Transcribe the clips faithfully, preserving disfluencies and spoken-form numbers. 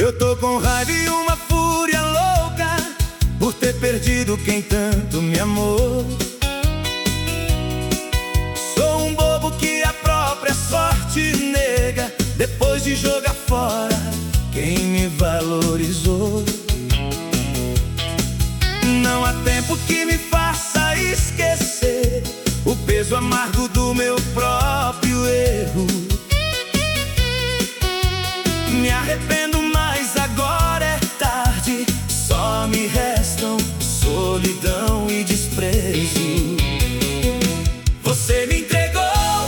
Eu tô com raiva e uma fúria louca por ter perdido quem tanto me amou. Sou um bobo que a própria sorte nega, depois de jogar fora quem me valorizou. Não há tempo que me faça esquecer o peso amargo do meu próprio erro. Me arrependo, mas agora é tarde. Só me restam solidão e desprezo. Você me entregou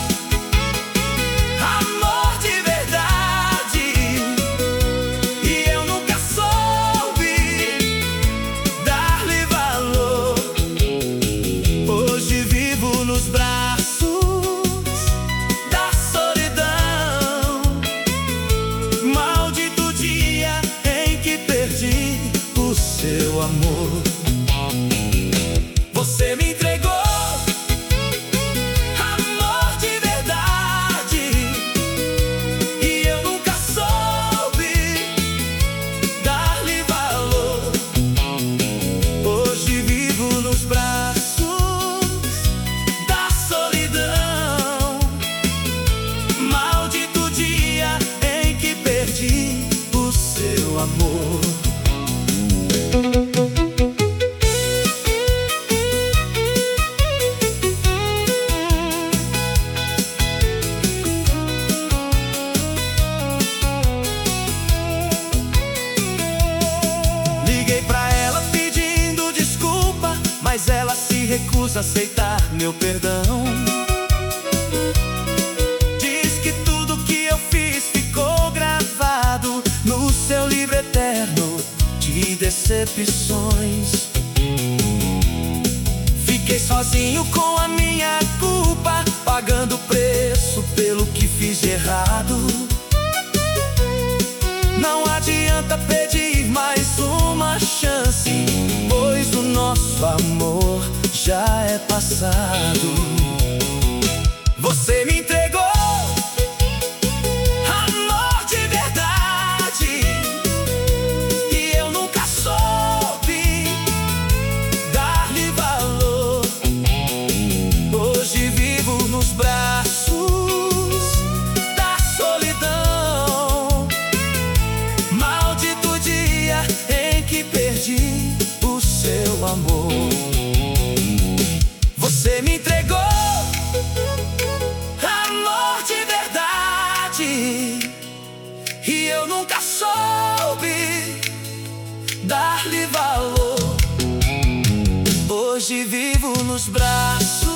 amor de verdade e eu nunca soube dar-lhe valor. Hoje vivo nos braços da solidão. Maldito dia em que perdi o seu amor. Você me entregou amor de verdade e eu nunca soube dar-lhe valor. Hoje vivo nos braços da solidão. Maldito dia em que perdi o seu amor. Liguei pra ela pedindo desculpa, mas ela se recusa a aceitar meu perdão. Diz que tudo que eu fiz ficou gravado no seu livro eterno de decepções. Fiquei sozinho com a minha culpa, pagando preço pelo que fiz de errado. Não adianta pedir mais uma chance, pois o nosso amor já é passado. Você me entregou amor de verdade e eu nunca soube dar-lhe valor. Hoje vivo nos braços da solidão. Maldito dia em que perdi o seu amor. Você me entregou amor de verdade e eu nunca soube dar-lhe valor. Hoje vivo nos braços